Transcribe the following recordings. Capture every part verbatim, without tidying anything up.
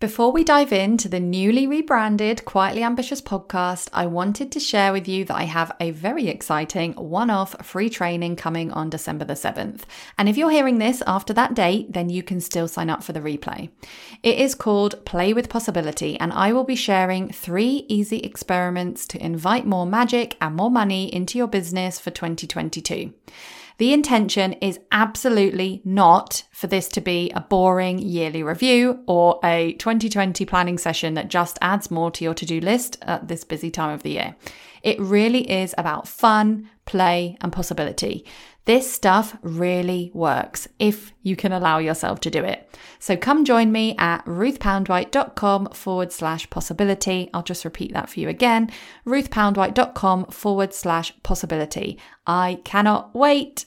Before we dive into the newly rebranded Quietly Ambitious podcast, I wanted to share with you that I have a very exciting one-off free training coming on December the seventh. And if you're hearing this after that date, then you can still sign up for the replay. It is called Play with Possibility, and I will be sharing three easy experiments to invite more magic and more money into your business for twenty twenty-two. The intention is absolutely not for this to be a boring yearly review or a twenty twenty planning session that just adds more to your to-do list at this busy time of the year. It really is about fun, play, and possibility. This stuff really works if you can allow yourself to do it. So come join me at ruthpoundwhite.com forward slash possibility. I'll just repeat that for you again. ruthpoundwhite.com forward slash possibility. I cannot wait.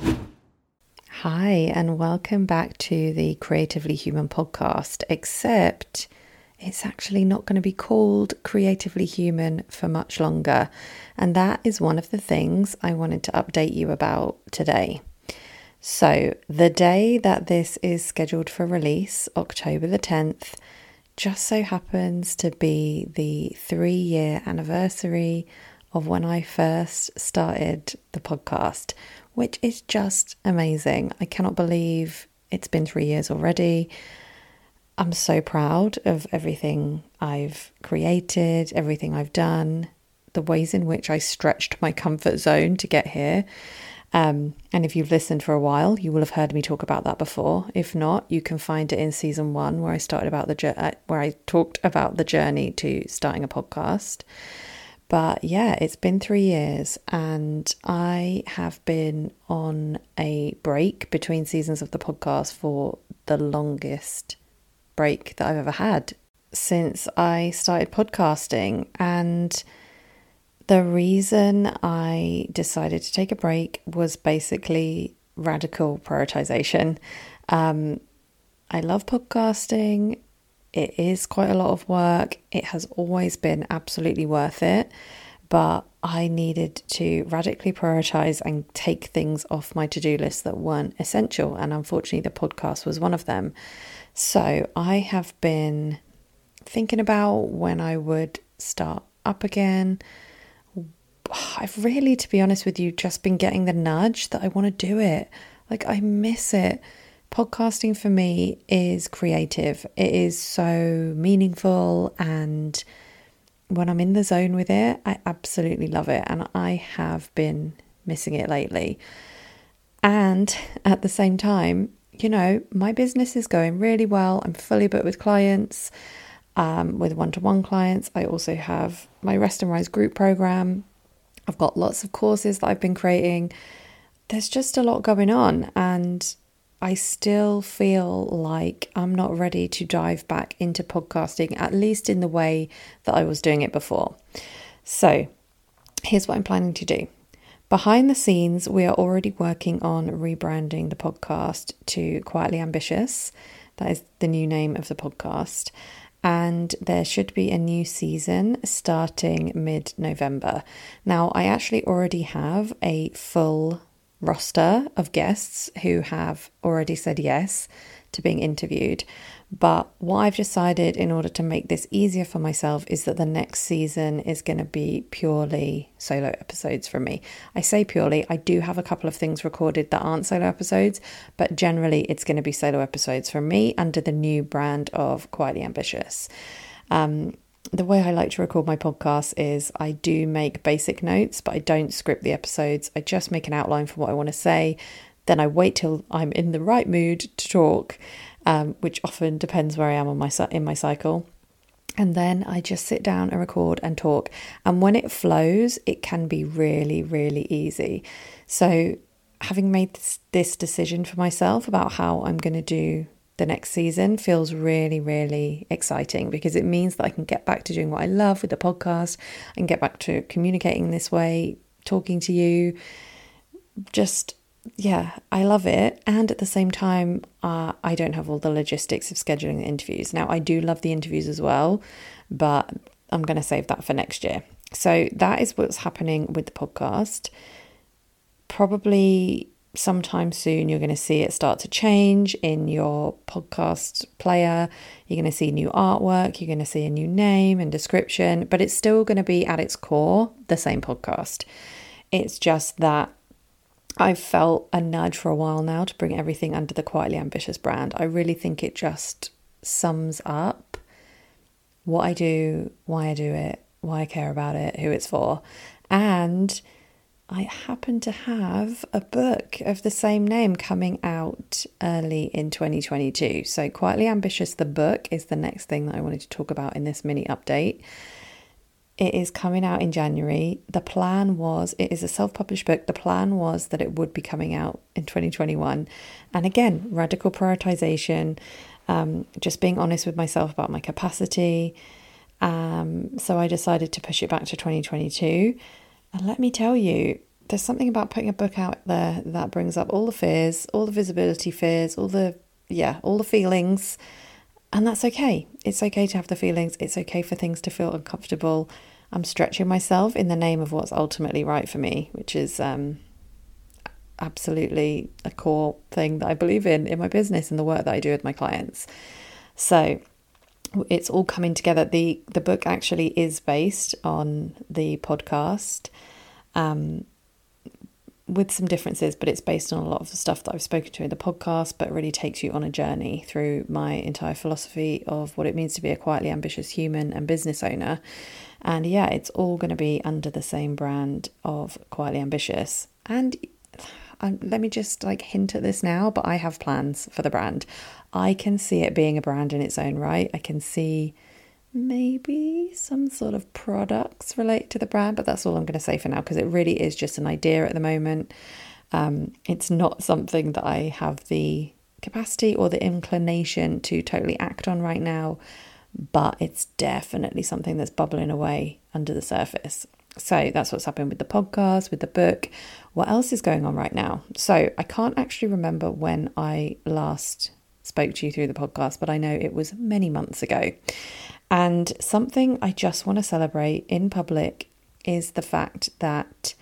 Hi, and welcome back to the Creatively Human podcast, except it's actually not going to be called Creatively Human for much longer. And that is one of the things I wanted to update you about today. So the day that this is scheduled for release, October the tenth, just so happens to be the three-year anniversary of when I first started the podcast, which is just amazing. I cannot believe it's been three years already. I'm so proud of everything I've created, everything I've done, the ways in which I stretched my comfort zone to get here. Um, and if you've listened for a while, you will have heard me talk about that before. If not, you can find it in season one, where I started about the uh, where I talked about the journey to starting a podcast. But yeah, it's been three years and I have been on a break between seasons of the podcast for the longest break that I've ever had since I started podcasting. And the reason I decided to take a break was basically radical prioritization. Um, I love podcasting. It is quite a lot of work. It has always been absolutely worth it, but I needed to radically prioritize and take things off my to-do list that weren't essential. And unfortunately, the podcast was one of them. So I have been thinking about when I would start up again. I've really, to be honest with you, just been getting the nudge that I want to do it. Like, I miss it. Podcasting for me is creative. It is so meaningful, and when I'm in the zone with it, I absolutely love it, and I have been missing it lately. And at the same time, you know, my business is going really well. I'm fully booked with clients, um, with one-to-one clients. I also have my Rest and Rise group program. I've got lots of courses that I've been creating. There's just a lot going on, and I still feel like I'm not ready to dive back into podcasting, at least in the way that I was doing it before. So here's what I'm planning to do. Behind the scenes, we are already working on rebranding the podcast to Quietly Ambitious. That is the new name of the podcast. And there should be a new season starting mid-November. Now, I actually already have a full roster of guests who have already said yes to being interviewed. But what I've decided in order to make this easier for myself is that the next season is going to be purely solo episodes from me. I say purely, I do have a couple of things recorded that aren't solo episodes, but generally it's going to be solo episodes from me under the new brand of Quietly Ambitious. Um, The way I like to record my podcasts is I do make basic notes, but I don't script the episodes. I just make an outline for what I want to say. Then I wait till I'm in the right mood to talk, um, which often depends where I am on my in my cycle. And then I just sit down and record and talk. And when it flows, it can be really, really easy. So having made this, this decision for myself about how I'm going to do the next season feels really, really exciting, because it means that I can get back to doing what I love with the podcast and get back to communicating this way, talking to you. Just, yeah, I love it. And at the same time, uh, I don't have all the logistics of scheduling the interviews. Now, I do love the interviews as well, but I'm going to save that for next year. So that is what's happening with the podcast. Probably sometime soon you're going to see it start to change in your podcast player. You're going to see new artwork, you're going to see a new name and description, but it's still going to be at its core the same podcast. It's just that I've felt a nudge for a while now to bring everything under the Quietly Ambitious brand. I really think it just sums up what I do, why I do it, why I care about it, who it's for. And I happen to have a book of the same name coming out early in twenty twenty-two. So Quietly Ambitious, the book, is the next thing that I wanted to talk about in this mini update. It is coming out in January. The plan was, it is a self-published book. The plan was that it would be coming out in twenty twenty-one. And again, radical prioritization, um, just being honest with myself about my capacity. Um, so I decided to push it back to twenty twenty-two. And let me tell you, there's something about putting a book out there that brings up all the fears, all the visibility fears, all the, yeah, all the feelings. And that's okay. It's okay to have the feelings. It's okay for things to feel uncomfortable. I'm stretching myself in the name of what's ultimately right for me, which is um, absolutely a core thing that I believe in, in my business and the work that I do with my clients. So it's all coming together. The the book actually is based on the podcast, um, with some differences, but it's based on a lot of the stuff that I've spoken to in the podcast, but really takes you on a journey through my entire philosophy of what it means to be a quietly ambitious human and business owner. And yeah, it's all going to be under the same brand of Quietly Ambitious. And um, let me just like hint at this now, but I have plans for the brand. I can see it being a brand in its own right. I can see maybe some sort of products related to the brand, but that's all I'm going to say for now, because it really is just an idea at the moment. Um, it's not something that I have the capacity or the inclination to totally act on right now, but it's definitely something that's bubbling away under the surface. So that's what's happened with the podcast, with the book. What else is going on right now? So I can't actually remember when I last spoke to you through the podcast, but I know it was many months ago. And something I just want to celebrate in public is the fact that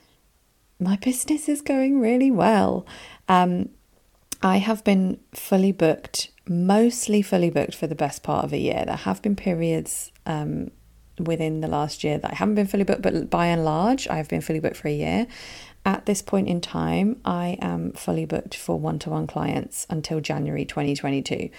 my business is going really well. Um, I have been fully booked, mostly fully booked for the best part of a year. There have been periods um, within the last year that I haven't been fully booked, but by and large, I've been fully booked for a year. At this point in time, I am fully booked for one-to-one clients until January twenty twenty-two.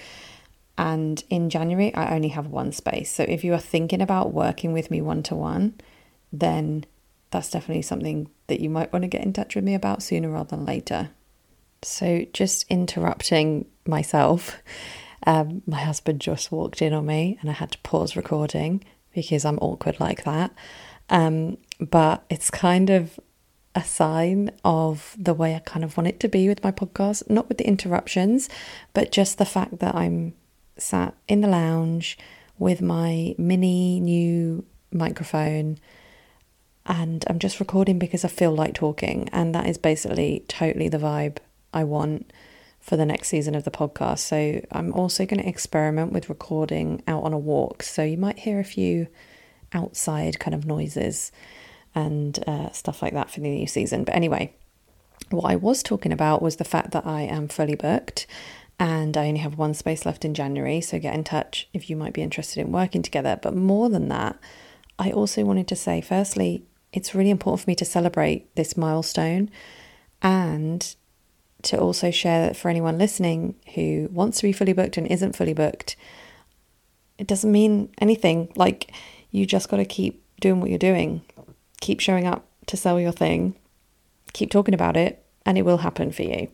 And in January, I only have one space. So if you are thinking about working with me one-to-one, then that's definitely something that you might want to get in touch with me about sooner rather than later. So just interrupting myself, um, my husband just walked in on me and I had to pause recording because I'm awkward like that. Um, but it's kind of a sign of the way I kind of want it to be with my podcast, not with the interruptions, but just the fact that I'm sat in the lounge with my mini new microphone and I'm just recording because I feel like talking. And that is basically totally the vibe I want for the next season of the podcast. So I'm also going to experiment with recording out on a walk. So you might hear a few outside kind of noises and uh, stuff like that for the new season. But anyway, what I was talking about was the fact that I am fully booked and I only have one space left in January. So get in touch if you might be interested in working together. But more than that, I also wanted to say, firstly, it's really important for me to celebrate this milestone and to also share that for anyone listening who wants to be fully booked and isn't fully booked, it doesn't mean anything. Like, you just got to keep doing what you're doing. Keep showing up to sell your thing. Keep talking about it, and it will happen for you.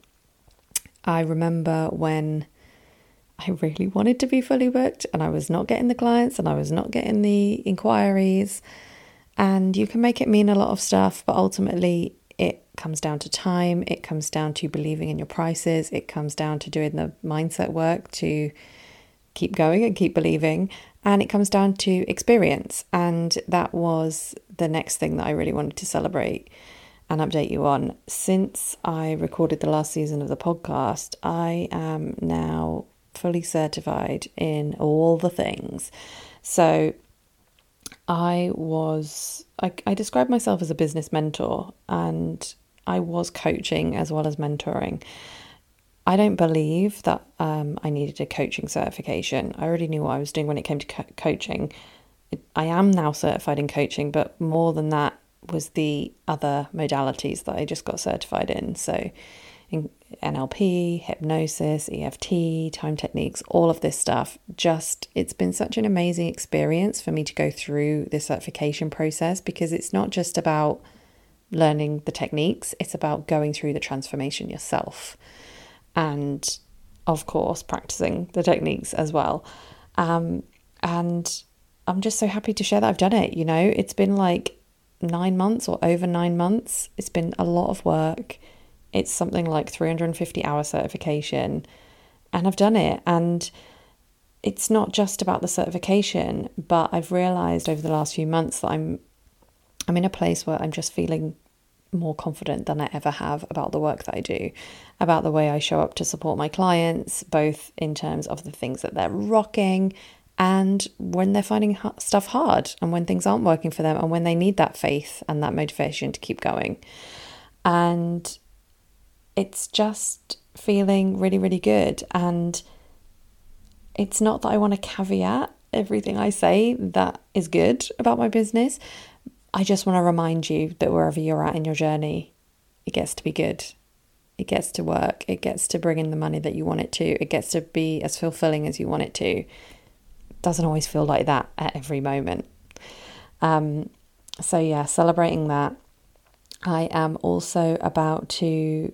I remember when I really wanted to be fully booked and I was not getting the clients and I was not getting the inquiries. And you can make it mean a lot of stuff, but ultimately it comes down to time. It comes down to believing in your prices. It comes down to doing the mindset work to keep going and keep believing. And it comes down to experience. And that was the next thing that I really wanted to celebrate and update you on. Since I recorded the last season of the podcast, I am now fully certified in all the things. So I was, I, I describe myself as a business mentor, and I was coaching as well as mentoring. I don't believe that um, I needed a coaching certification. I already knew what I was doing when it came to co- coaching. I am now certified in coaching, but more than that was the other modalities that I just got certified in. So in N L P, hypnosis, E F T, time techniques, all of this stuff. Just, it's been such an amazing experience for me to go through this certification process, because it's not just about learning the techniques, it's about going through the transformation yourself. And of course, practicing the techniques as well. Um, and I'm just so happy to share that I've done it. You know, it's been like nine months or over nine months. It's been a lot of work. It's something like three hundred fifty hour certification, and I've done it. And it's not just about the certification, but I've realized over the last few months that I'm, I'm in a place where I'm just feeling more confident than I ever have about the work that I do, about the way I show up to support my clients, both in terms of the things that they're rocking and when they're finding stuff hard and when things aren't working for them and when they need that faith and that motivation to keep going. And it's just feeling really, really good. And it's not that I want to caveat everything I say that is good about my business. I just want to remind you that wherever you're at in your journey, it gets to be good. It gets to work. It gets to bring in the money that you want it to. It gets to be as fulfilling as you want it to. It doesn't always feel like that at every moment. Um, so yeah, celebrating that. I am also about to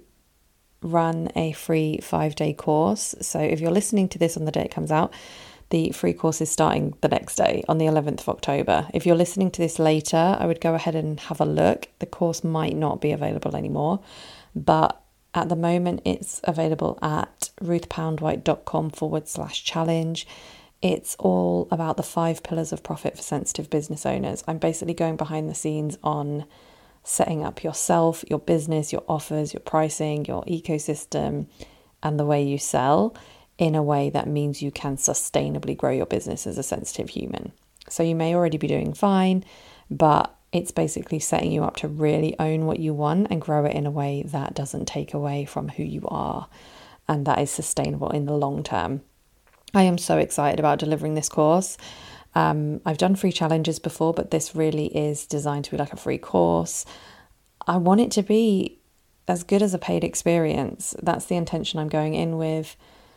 run a free five-day course. So if you're listening to this on the day it comes out, the free course is starting the next day on the eleventh of October. If you're listening to this later, I would go ahead and have a look. The course might not be available anymore, but at the moment it's available at ruthpoundwhite.com forward slash challenge. It's all about the five pillars of profit for sensitive business owners. I'm basically going behind the scenes on setting up yourself, your business, your offers, your pricing, your ecosystem, and the way you sell in a way that means you can sustainably grow your business as a sensitive human. So you may already be doing fine, but it's basically setting you up to really own what you want and grow it in a way that doesn't take away from who you are and that is sustainable in the long term. I am so excited about delivering this course. Um, I've done free challenges before, but this really is designed to be like a free course. I want it to be as good as a paid experience. That's the intention I'm going in with.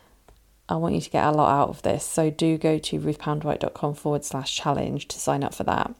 I want you to get a lot out of this. So do go to ruthpoundwhite.com forward slash challenge to sign up for that.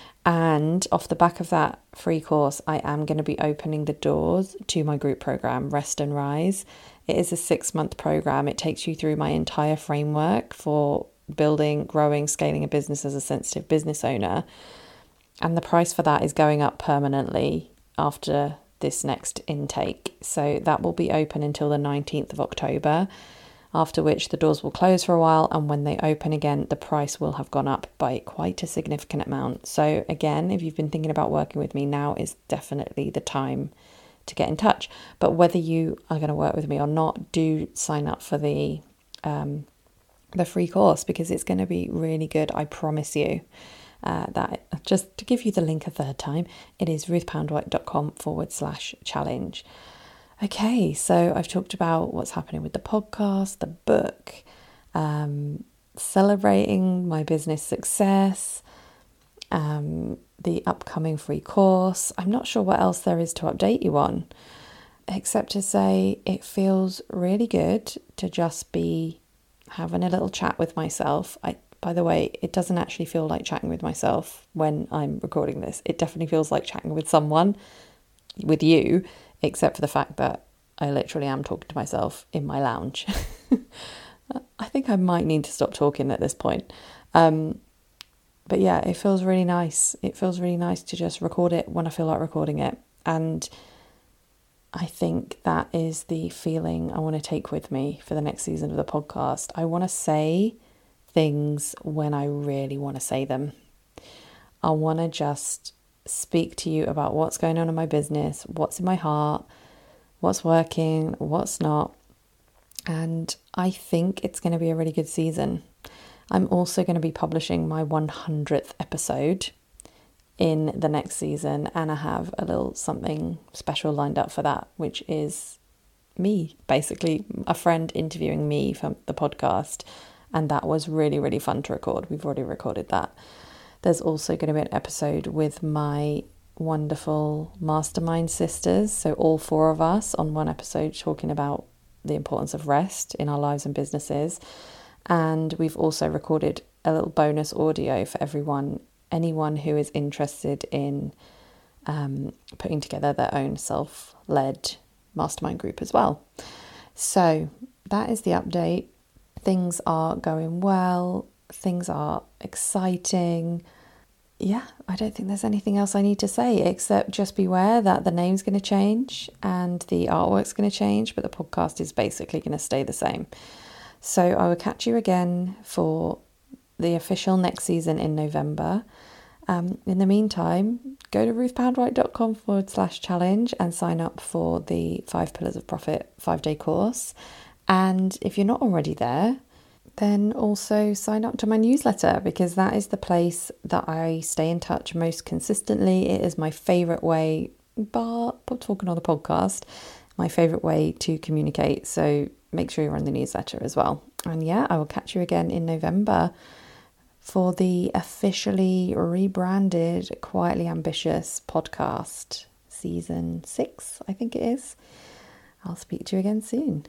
And off the back of that free course, I am going to be opening the doors to my group program, Rest and Rise. It is a six-month program. It takes you through my entire framework for building, growing, scaling a business as a sensitive business owner. And the price for that is going up permanently after this next intake. So that will be open until the nineteenth of October, after which the doors will close for a while. And when they open again, the price will have gone up by quite a significant amount. So again, if you've been thinking about working with me, now is definitely the time to get in touch. But whether you are going to work with me or not, do sign up for the um, the free course, because it's going to be really good. I promise you. Uh, that just to give you the link a third time, it is ruthpoundwhite.com forward slash challenge. Okay, so I've talked about what's happening with the podcast, the book, um, celebrating my business success, um, the upcoming free course. I'm not sure what else there is to update you on, except to say it feels really good to just be having a little chat with myself. I, by the way, it doesn't actually feel like chatting with myself when I'm recording this. It definitely feels like chatting with someone, with you, except for the fact that I literally am talking to myself in my lounge. I think I might need to stop talking at this point. Um, but yeah, it feels really nice. It feels really nice to just record it when I feel like recording it. And I think that is the feeling I want to take with me for the next season of the podcast. I want to say things when I really want to say them. I want to just speak to you about what's going on in my business, what's in my heart, what's working, what's not. And I think it's going to be a really good season. I'm also going to be publishing my one hundredth episode in the next season, and I have a little something special lined up for that, which is me, basically a friend interviewing me for the podcast, and that was really, really fun to record. We've already recorded that. There's also going to be an episode with my wonderful mastermind sisters, so all four of us on one episode talking about the importance of rest in our lives and businesses. And we've also recorded a little bonus audio for everyone, anyone who is interested in um, putting together their own self-led mastermind group as well. So that is the update. Things are going well. Things are exciting. Yeah, I don't think there's anything else I need to say except just beware that the name's going to change and the artwork's going to change, but the podcast is basically going to stay the same. So I will catch you again for the official next season in November. Um, in the meantime, go to ruthpoundwhite.com forward slash challenge and sign up for the Five Pillars of Profit five-day course. And if you're not already there, then also sign up to my newsletter, because that is the place that I stay in touch most consistently. It is my favourite way, bar talking on the podcast, my favourite way to communicate. So make sure you're on the newsletter as well. And yeah, I will catch you again in November for the officially rebranded Quietly Ambitious podcast, season six, I think it is. I'll speak to you again soon.